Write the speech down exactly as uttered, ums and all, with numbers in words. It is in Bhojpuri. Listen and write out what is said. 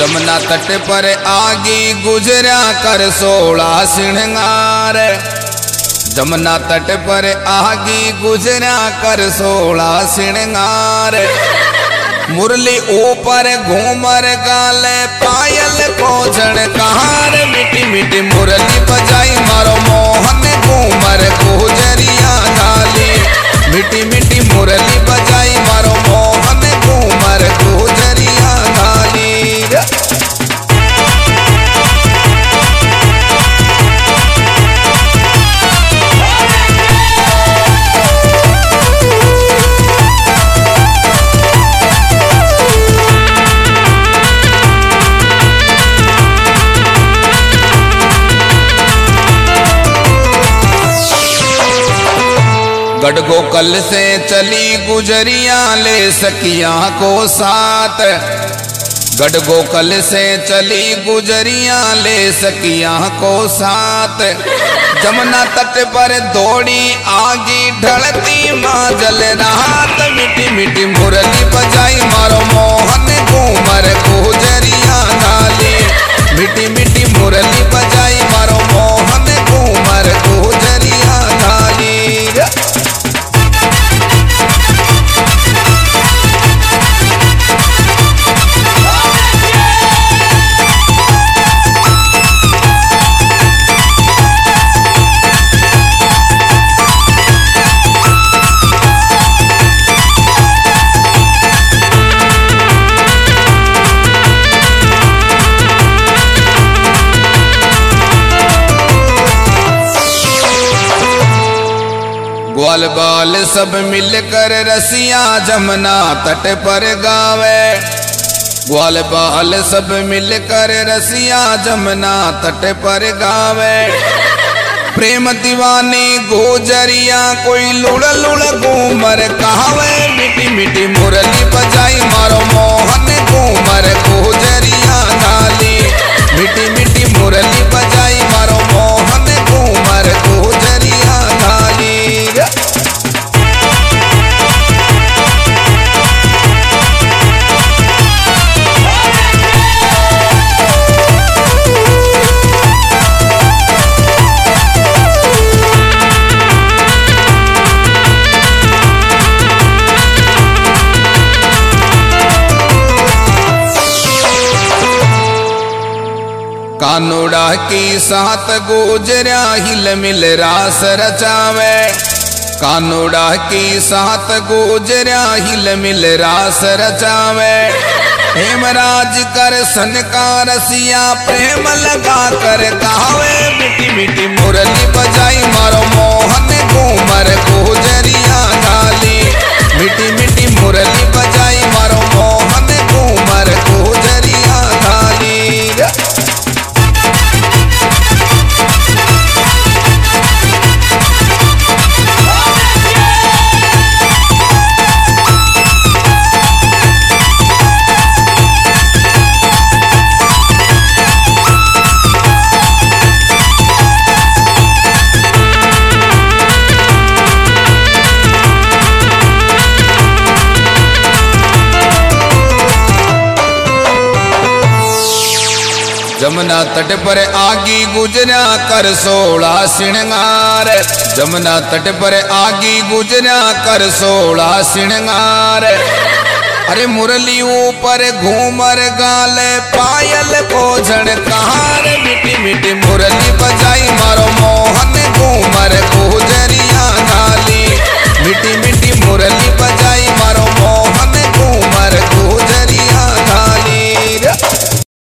जमुना तट पर आगी गुजरा कर सोला श्रृंगार। जमुना तट पर आगी गुजरा कर सोला श्रृंगार। मुरली ऊपर घूमर गाले पायल को झड़कार। मिट्टी मिट्टी मुरली बजाई मारो मोहन घूमर गुजरिया गाली। मिट्टी मिट्टी मुरली बजाई मारो मोहन घूमर गुजरिया गाली। गढ़गोकल से चली गुजरिया ले सखिया को साथ। गढ़गोकल से चली गुजरिया ले सखिया को साथ। जमुना तट पर दौड़ी आगी ढलती माँ जल रात। मिट्टी मिट्टी मुरली बजाई मारो मोहन घूमर गुजरिया गाली। मिट्टी मिट्टी मुरली बजाई मारो मोहन घूमर गुजरिया गाली। ग्वाल बाल सब मिलकर रसिया जमुना तट पर गावे। ग्वाल बाल सब मिलकर रसिया जमुना तट पर गावे। प्रेम दीवानी गुजरिया कोई लुड़ लुड़ घूमर कहावे। मिट्टी मिट्टी मुरली बजाई मारो मोहन घूमर गुजरिया गाली। मिट्टी मिट्टी मुरली बजाई मारो मोहन घूमर गुजरिया गाली। कानूड़ा की साथ गुजरा हिल मिल रास रचावे। कानूड़ा की साथ गुजरा हिल मिल रास रचावे। हेमराज कर सन का रसिया प्रेम लगा कर गावे। मिट्टी मिट्टी मुरली बजाई मारो मोहन घूमर गुजरिया गाली। मिट्टी मिट्टी मुरली बजाई मारो मोहन घूमर गुजरिया गाली। जमुना तट पर आगी गुजरा कर सोला श्रृंगार। जमुना तट पर आगी गुजरा कर सोला श्रृंगार। अरे मुरली ऊपर घूमर गाले पायल को झड़कार। मिट्टी मिट्टी मुरली बजाई मारो मोहन